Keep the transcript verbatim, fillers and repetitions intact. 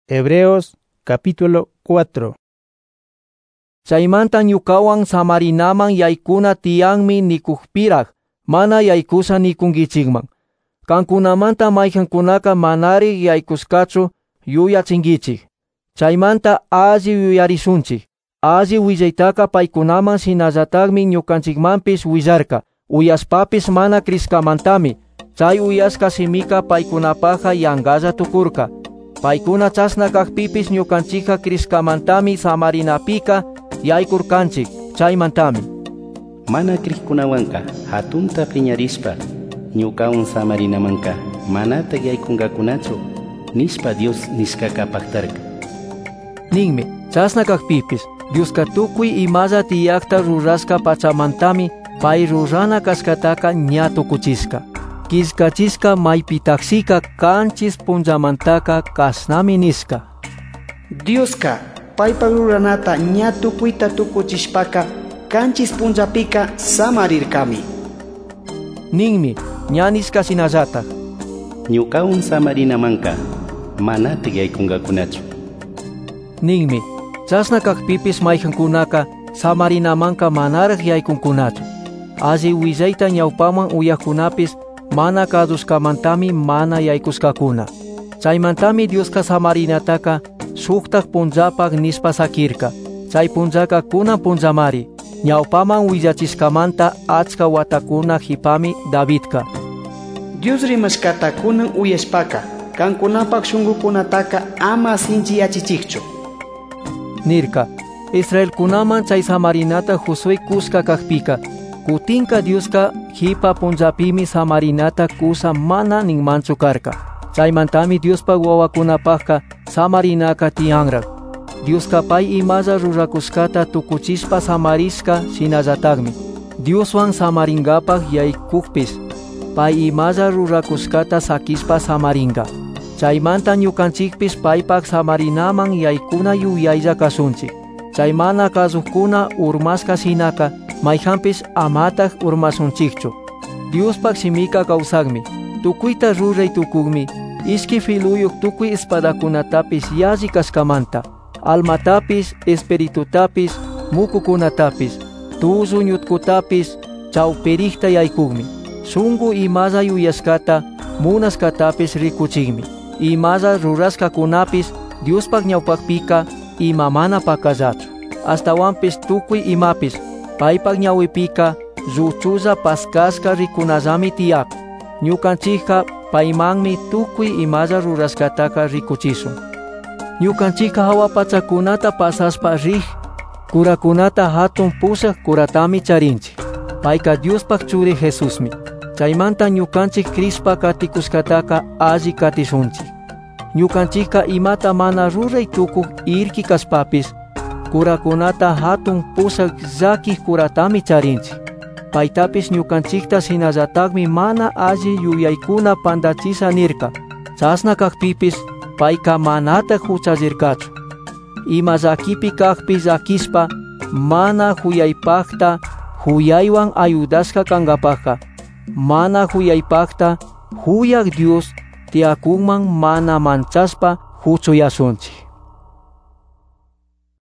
Hebreos capítulo cuatro. Chaymanta ñukawan Samarinaman yaykuna tiyanmi nikukpiraq, mana yaykusa nikungichikman. Kankunamanta mayqankunaka manari yaykuskachu yuyachinkichik. Chaymanta alli yuyarishunchik. Alli willaytaka paykunaman shinallatakmi ñukanchikmanpis willarka. Uyaspapis mana kriskamantami. Chay uyashka simika paykunapaqa yanqalla tukurka. Paykuna chasna kaqpipis ñukanchikqa kriskamantami Samarinapika yaykurkanchik. Chaymantami mana krikkunawanqa hatunta piñarispa ñukawan Samarinamanqa manata yaykungakunachu nispa Dios niskaka paqtarka. Ninmi chasna kaqpipis Dioska tukuy imalla tiyakta rurashka pachamantami pay rurana kaskataka ña tukuchiska. Kiskachisqa maypitaksika kanchis punchamantaka kasnami niska. Dioska paypa ruranata ña tukuyta tukuchishpaka kanchis punchapika samarirkami. Ninmi ña niska sinallatak ñukawan Samarinamanqa manata yaykungakunachu. Ninmi chasna kaqpipis mayqankunaka Samarinamanqa manaraq yaykunkunachu. Alli willayta ñawpaman uyaqkunapis mana kaduskamantami mana yaykuskakuna. Chaymantami Dioska Samarinataka suqtaq punllapaq nispa sakirka. Chay punllaka kunan punchamari. Ñawpaman willachiskamanta achka watakuna hipami Davidka. Dios rimashkata kunan uyashpaka kankunapaq shunqukunataka ama sinchiyachichikchu nirka. Israelkunaman chay Samarinata Josué kuska kaqpika kutinka Dioska hipa punllapimi Samarinata kusa mana ninmanchu karka. Chaymantami Diospa wawakunapaqqa Samarinaka tiyanraq. Dioska pay imalla rurakuskata tukuchispa samariska shinallatakmi Dioswan Samaringapaq yaykukpis pay imalla rurakuskata sakispa samaringa. Chaymanta ñukanchikpis paypaq Samarinaman yaykuna yuyaylla kasunchik. Chay mana kasuqkuna urmaska sinaka mayqanpis amataq urmasunchikchu. Diospaq simika kawsaqmi, tukuyta ruray tukukmi, ishki filuyuq tukuy espadakunatapis yalli kaskamanta, almatapis, espiritutapis, mukukunatapis, tuzu ñutkutapis chawpiriqta yaykukmi, sunqu imalla yuyashkata munaskatapis rikuchikmi, imalla rurashkakunapis Diospaq ñawpaqpika ima mana pakallachu. Astawanpis tukuy imapis paypaq ñawipika lluchulla paskaska rikunallami tiyak. Ñukanchikqa paymanmi tukuy imalla rurashkataka rikuchisun. Ñukanchikqa hawa pachakunata pasaspa riq kurakunata hatun pusaq kuratami charinchik. Payqa Diospaq churi Jesusmi. Chaymanta ñukanchik Crispa katikuskataka alli katishunchik. Ñukanchikqa imata mana ruray tukuq irki kaspapis kurakunata hatun pusaq llakik kuratami charinchik. Paytapis ñukanchikta shinallatakmi mana alli yuyaykuna pandachisa nirka. Chasna kaqpipis payqa manata huchallirkachu. Ima llakipi kaqpi llakispa mana huyaypaqta huyaywan ayudashka kankapaqqa mana huyaypaqta huyaq Dios tiyakunman mana manchaspa huchuyasunchik.